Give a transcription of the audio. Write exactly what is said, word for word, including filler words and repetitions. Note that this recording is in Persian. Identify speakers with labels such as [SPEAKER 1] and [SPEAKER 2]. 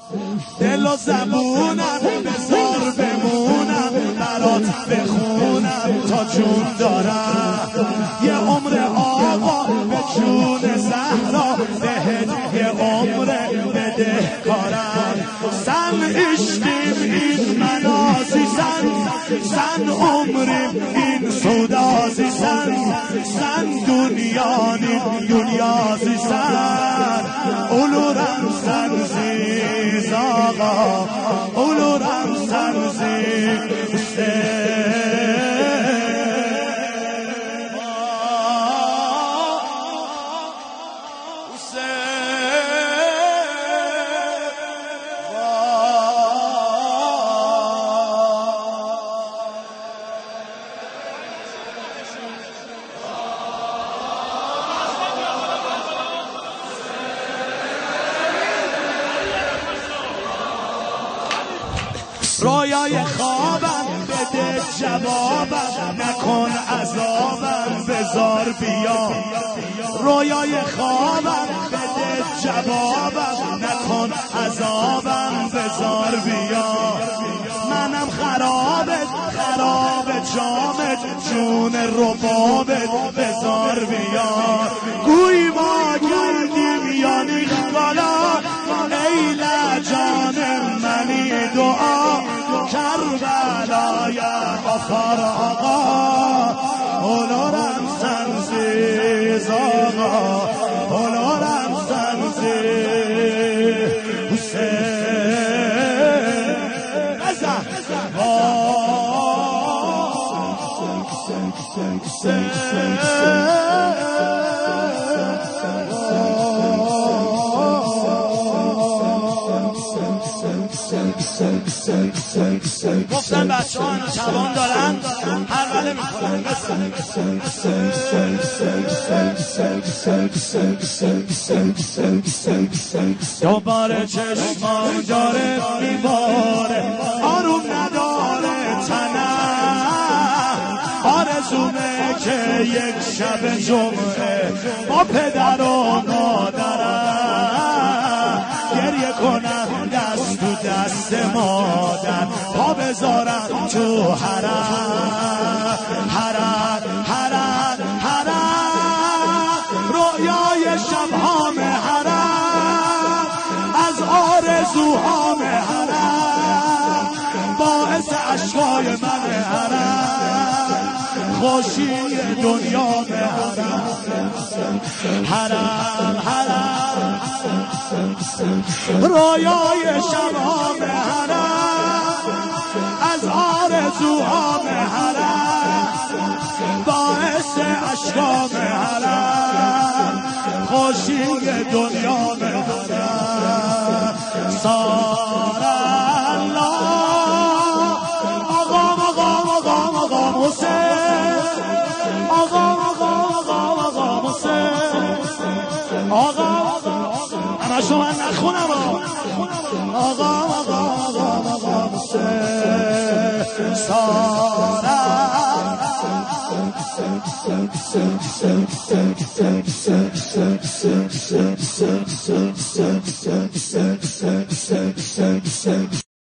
[SPEAKER 1] دل و زبونم بذار بمونم برات بخونم تا جون دارم. یه عمر آقا به جون زهرا بهت یه عمر بده کارم. سن عشقیم این منازی سن سن عمریم این سودازی سن سن دنیانیم دنیازی سن اولورم سن زیز آقا اولورم سن زیز رویای خوابم بده جوابم نکن عذابم بذار بیا. رویای خوابم بده جوابم نکن عذابم بذار بیا. منم خرابت خراب جامت جون ربابت بذار بیا. گوی ما گردیم یعنی خالا ای لجان منی دعا کربلای غفار آقا اولورم سنزیز آقا اولورم سنزیز حسین بزن گفتن بچه ها توان دارن حرمله میکنن. دوباره چشمان داره میباره آروم نداره تنم. آرزومه که یک شب جمعه با پدر و مادرم گریه کنم دست تو دست مادر پا بذارم تو حرم حرم حرم حرم. رویای شبهام حرم از آرزوهام حرم باعث عشقای من حرم خوشی دنیا به حرم حرم حرم. رویای شبهام حرم از آرزوهام حرم باعث عشقام حرم خوشی دنیا به حرم. سار الله آقام آقام آقام آقام حسین آقام آقام آقام آقام حسین آقام همشو من نخونم آقام آقام آقام آقام حسین سارا